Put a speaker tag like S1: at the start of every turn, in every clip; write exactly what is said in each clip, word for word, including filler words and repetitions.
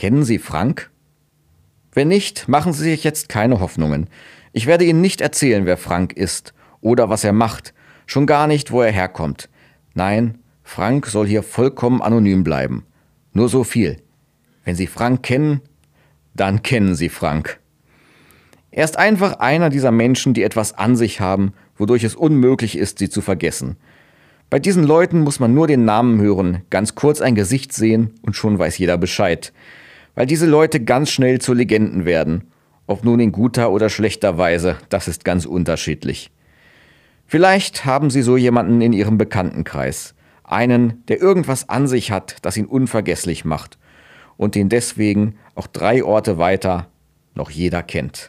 S1: Kennen Sie Frank? Wenn nicht, machen Sie sich jetzt keine Hoffnungen. Ich werde Ihnen nicht erzählen, wer Frank ist oder was er macht, schon gar nicht, wo er herkommt. Nein, Frank soll hier vollkommen anonym bleiben. Nur so viel. Wenn Sie Frank kennen, dann kennen Sie Frank. Er ist einfach einer dieser Menschen, die etwas an sich haben, wodurch es unmöglich ist, sie zu vergessen. Bei diesen Leuten muss man nur den Namen hören, ganz kurz ein Gesicht sehen und schon weiß jeder Bescheid. Weil diese Leute ganz schnell zu Legenden werden. Ob nun in guter oder schlechter Weise, das ist ganz unterschiedlich. Vielleicht haben Sie so jemanden in Ihrem Bekanntenkreis. Einen, der irgendwas an sich hat, das ihn unvergesslich macht. Und den deswegen auch drei Orte weiter noch jeder kennt.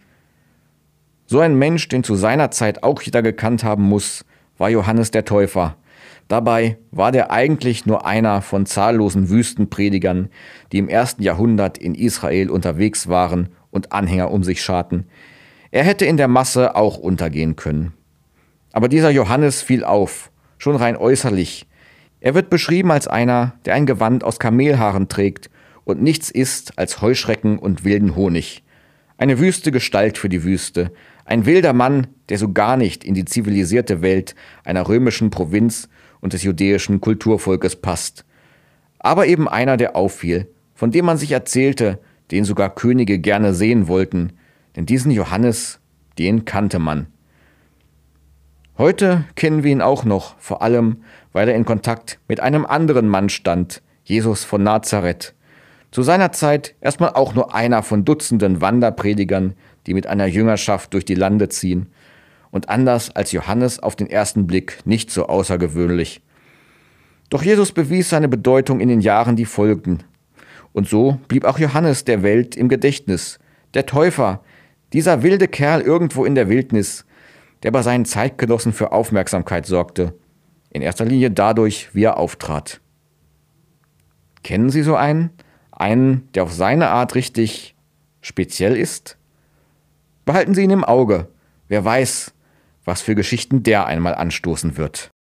S1: So ein Mensch, den zu seiner Zeit auch jeder gekannt haben muss, war Johannes der Täufer. Dabei war der eigentlich nur einer von zahllosen Wüstenpredigern, die im ersten Jahrhundert in Israel unterwegs waren und Anhänger um sich scharten. Er hätte in der Masse auch untergehen können. Aber dieser Johannes fiel auf, schon rein äußerlich. Er wird beschrieben als einer, der ein Gewand aus Kamelhaaren trägt und nichts isst als Heuschrecken und wilden Honig. Eine wüste Gestalt für die Wüste, ein wilder Mann, der so gar nicht in die zivilisierte Welt einer römischen Provinz und des judäischen Kulturvolkes passt. Aber eben einer, der auffiel, von dem man sich erzählte, den sogar Könige gerne sehen wollten, denn diesen Johannes, den kannte man. Heute kennen wir ihn auch noch, vor allem, weil er in Kontakt mit einem anderen Mann stand, Jesus von Nazareth. Zu seiner Zeit erstmal auch nur einer von Dutzenden Wanderpredigern, die mit einer Jüngerschaft durch die Lande ziehen. Und anders als Johannes auf den ersten Blick nicht so außergewöhnlich. Doch Jesus bewies seine Bedeutung in den Jahren, die folgten. Und so blieb auch Johannes der Welt im Gedächtnis. Der Täufer, dieser wilde Kerl irgendwo in der Wildnis, der bei seinen Zeitgenossen für Aufmerksamkeit sorgte. In erster Linie dadurch, wie er auftrat. Kennen Sie so einen? Einen, der auf seine Art richtig speziell ist? Behalten Sie ihn im Auge. Wer weiß, was für Geschichten der einmal anstoßen wird.